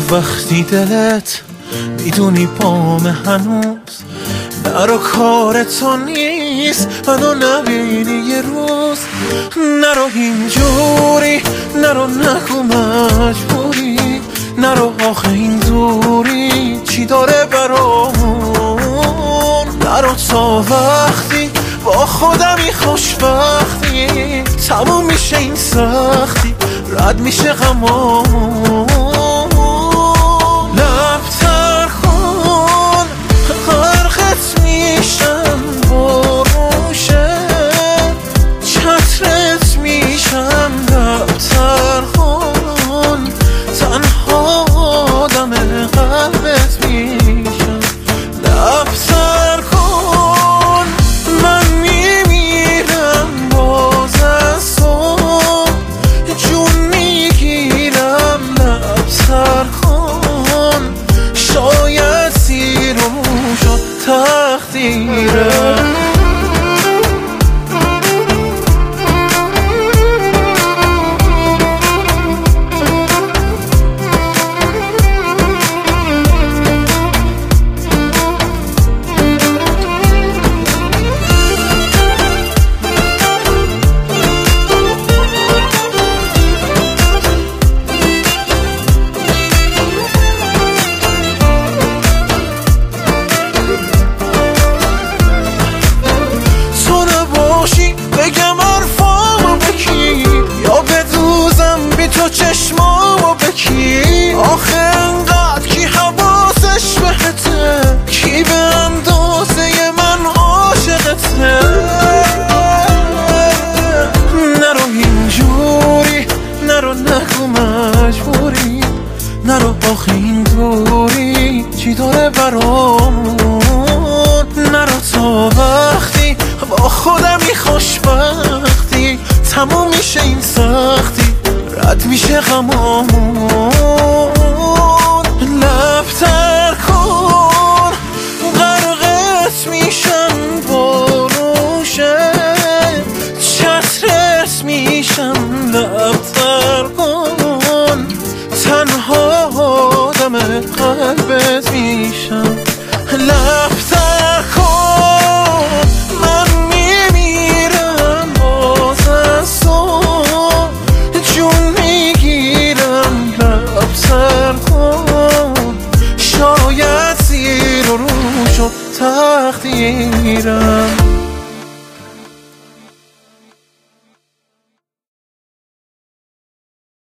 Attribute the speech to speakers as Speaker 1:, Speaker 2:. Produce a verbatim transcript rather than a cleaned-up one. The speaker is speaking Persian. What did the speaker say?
Speaker 1: وقتی دلت میدونی پام هنوز نرو کار تو نیست منو نبینی یه روز نرو اینجوری نرو نگو مجبوری نرو آخه این دوری چی داره برامون نرو تا وقتی با خودمی خوشبختی تموم میشه این سختی رد میشه غمامون لبتر کن غرقت میشم بروشه چترت میشم لبتر کن تنها آدم قلبت میشم لبتر کن من میمیرم باز از تو جون میگیرم لبتر کن شاید زیر و شد تقدیرم بگم حرفامو بکی یا بدوزم بی تو چشمامو بکی آخه انقدر کی حواسش بهته کی به اندازه من عاشقته نرو اینجوری نرو نگو مجبوری نرو آخه این دوری چی داره برامون نرو تا وقتی با خودمی خوشبختی تموم میشه این سختی رد میشه غمامون لبتر کن غرقت میشم بروشه چترت میشم لبتر کن تنها آدم قلبت میشم لبتر کن من میمیرم باز از تو جون میگیرم لبتر کن شاید زیر و رو شد تقدیرم